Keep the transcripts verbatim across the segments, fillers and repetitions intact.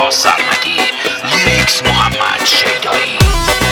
رضا سرمدی، لیریکس محمد شیدایی.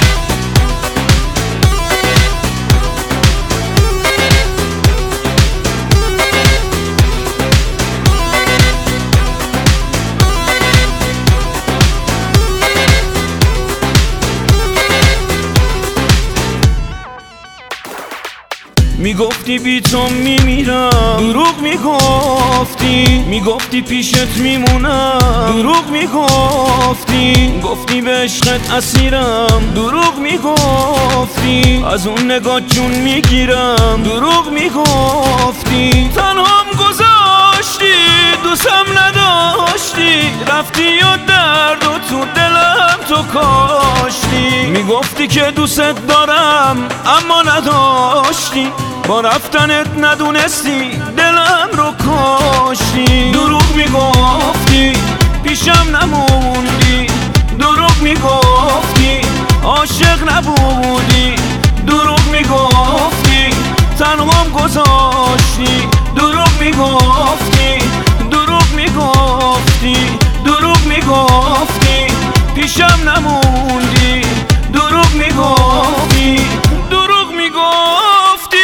میگفتی بی تو میمیرم، دروغ میگفتی. میگفتی پیشت میمونم، دروغ میگفتی. گفتی به عشقت اسیرم، دروغ میگفتی. از اون نگاه جون میگیرم، دروغ میگفتی. تنهام گذاشتی، دوستم نداشتی. رفتی و درد و تو دلم تو کاشتی. میگفتی که دوست دارم اما نداشتی. با رفتنت ندونستی دلم رو کاشتی. دروغ میگفتی پیشم نموندی، دروغ میگفتی عاشق نبودی. دروغ میگفتی تنهام گذاشتی، دروغ میگفتی. دروغ میگفتی دروغ میگفتی پیشم نموندی، دروغ میگفتی. دروغ میگفتی.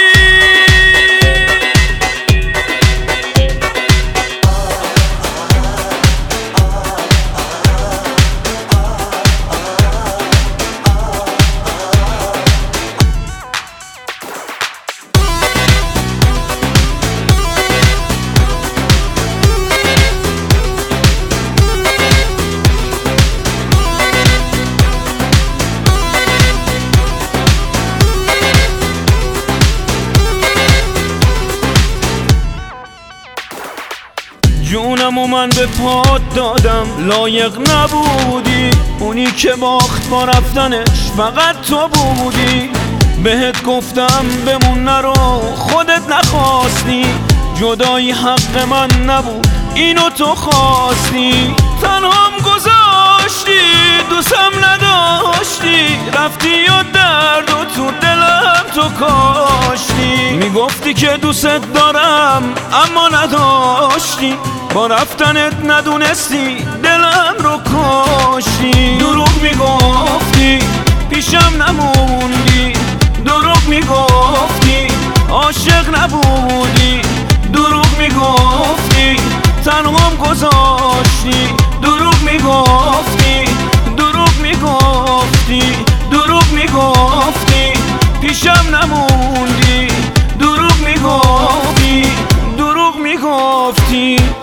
جونم و من به پات دادم، لایق نبودی. اونی که باخت با رفتنش فقط تو بودی. بهت گفتم بمون نرو، خودت نخواستی. جدایی حق من نبود، اینو تو خواستی. تنهام گذاشتی، دوستم نداشتی. رفتی و درد و تو دلم تو کاشتی. میگفتی که دوست دارم اما نداشتی. با رفتنت ندونستی دلم رو کاشتی. دروغ میگفتی پیشم نموندی، دروغ میگفتی عاشق نبودی. دروغ میگفتی تنهام گذاشتی. دروغ میگفتی دروغ میگفتی دروغ میگفتی پیشم نموندی. دروغ میگفتی دروغ میگفتی.